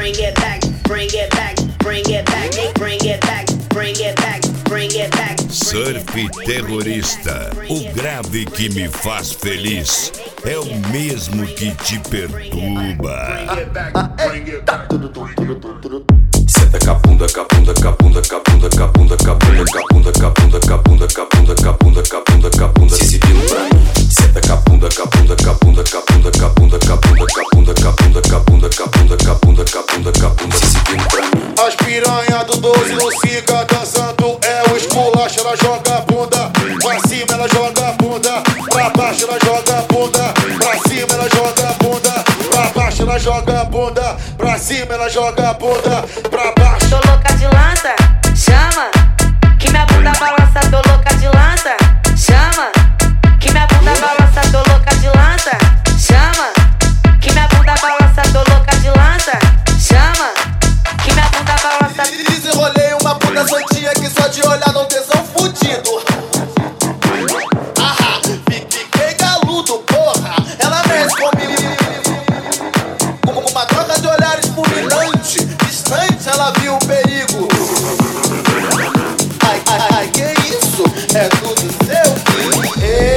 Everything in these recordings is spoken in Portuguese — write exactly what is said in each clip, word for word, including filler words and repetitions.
bring it back, bring it back, bring it back, bring it back, bring it back, bring it back. Surf terrorista, o grave que me faz feliz é o mesmo que te perturba. Senta capunda, capunda, capunda, capunda, capunda, capunda, capunda, capunda, capunda, capunda, capunda, capunda, capunda, se exibindo pra mim. Senta capunda, capunda, capunda, capunda, capunda, capunda, capunda, capunda, capunda, capunda, capunda, capunda, capunda, se exibindo pra mim. As piranha do doze no siga dançando é o esculacho, ela joga a bunda pra cima, ela joga a bunda pra baixo, ela joga a bunda pra cima, ela joga a bunda pra baixo, ela joga a bunda pra cima, ela joga a bunda pra baixo. Tô louca de lança, chama, que minha bunda balança. Tô louca de lança, chama, que minha bunda balança. Tô louca de lança, chama, que minha bunda balança. Tô louca de lança, chama, que minha bunda balança. Desenrolei uma puta santinha que só de olhar não tesão fudido. Ahá, fiquei galudo, porra. Ela mexe comigo com uma troca de olhares fulminante. Distante, ela viu o perigo. Ai, ai, ai, que isso? É tudo seu filho.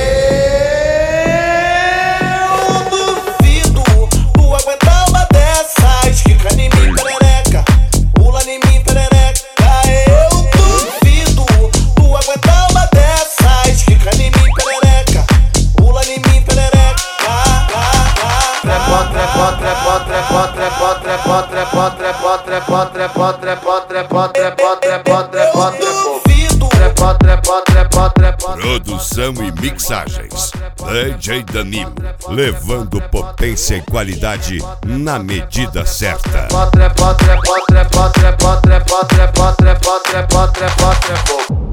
Eu duvido tu aguentar uma dessas. Fica em mim, perereca. Pula em mim, perereca. Eu duvido tu aguentar uma dessas. Fica em mim, perereca. Pula em mim, perereca. Trepa, trepa, trepa, trepa, trepa, trepa, trepa, trepa, trepa, trepa, trepa, trepa, trepa, trepa, trepa, duvido. Trepa, trepa, trepa, trepa. Produção e mixagens, D J Danilo, levando potência e qualidade na medida certa. Trepa, trepa, trepa, trepa, trepa, trepa, trepa, trepa, trepa, trepa, trepa.